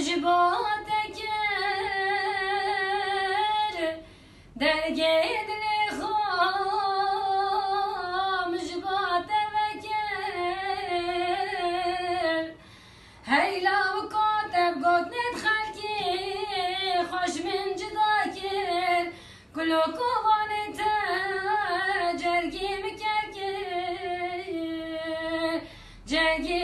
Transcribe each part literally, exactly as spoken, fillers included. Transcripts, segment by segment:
مجبات كر درگید لخوا مجبات وکر هیلا و کاتب گوت ند خلکی خوش من جدا کر کلو کوانت جرگی مکرکر جرگی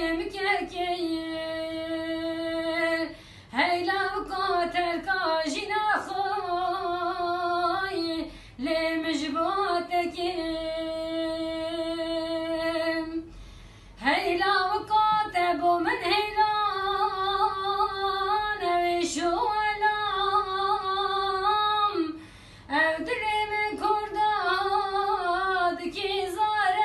مکرکر هیلا و کاتر کاجینا خوی لی مجبات کر هیلا و کاتب و من هیلا نویشو علام او دلی من کرداد کی زار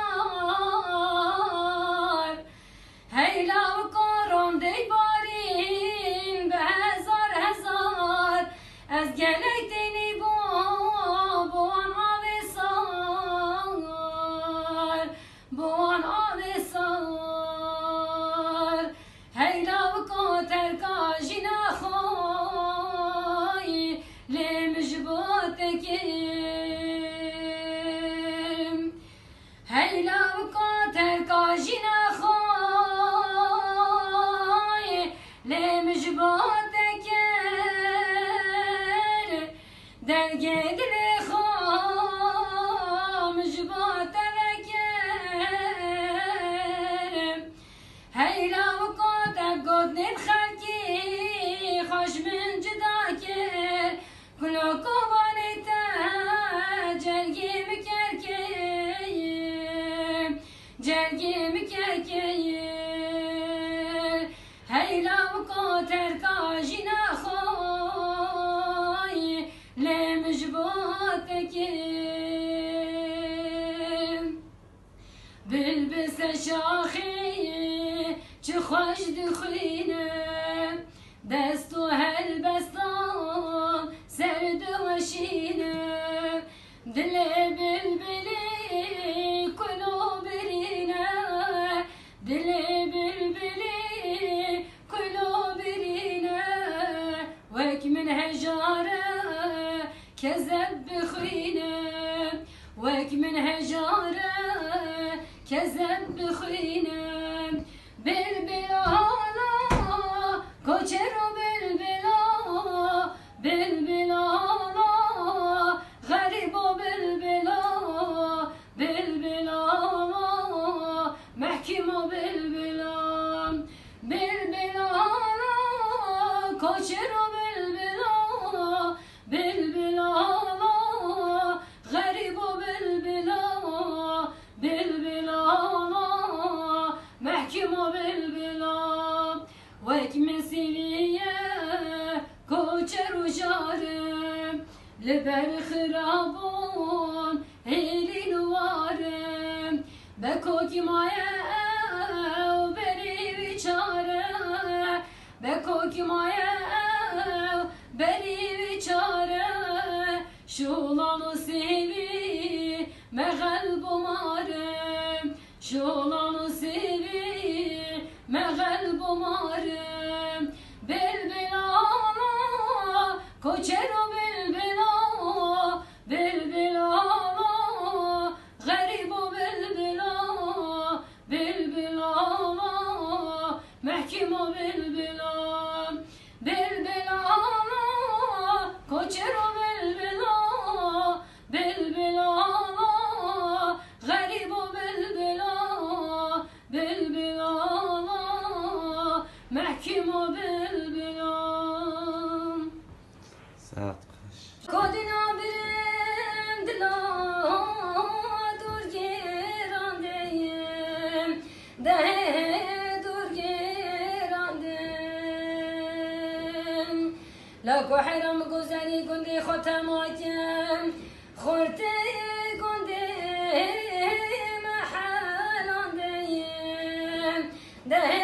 زار هیلا و کارم دی بارین به هزار هزار از گلک دینی با بوان آوی سار بوان آوی سار هیلا و کاتر کاجینا خوی لی مجبات کم هیلا و کاتر کاجینا خوی لی مجبات کر درگید لخوا مجبات وکر هیلا و کاتب گوت ند خلکی خوش من جدا کر کلو کوانت جرگی مکرکر جرگی مکرکر هیلا و کاتر کاجینا خوی لی مجبات کر بلبس شاخی چه خوش دخلینه دست و هلبستان سرد و شینه دل بلبلی کلو برینه دل بلبلی کلو برینه وک من هجاره كذب بخوينه وك من هجاره كذب بخوينه بالبلالا كوچرو بالبلا بالبلالا غريب بالبلا بالبلالا محكم بالبلا بالبلالا كوچرو بالبلا بالبلالا غريب بالبلا بالبلالا محكم بالبلا وك من سيليه كوچر وجارم لبر خرابون هيلي نوارم بكوكي مايا وبري بيچاره بكوكي مايا بري بيچاره شولانو سيبي مغلب مارم شولانو سيبي مغلب مارم بالبلالا كوچرو بالبلا بالبلالا غريب بالبلا بالبلالا محكم بالبلا بالبلالا كوچرو بالبلا بالبلالا غريب بالبلا بالبلالا محكم بالبلا ساقش كودنا برم دلا دور گیراندیم ده دور گیراندیم لکو حرم گذری گندی ختماتیم خورته گندی محلاندیم ده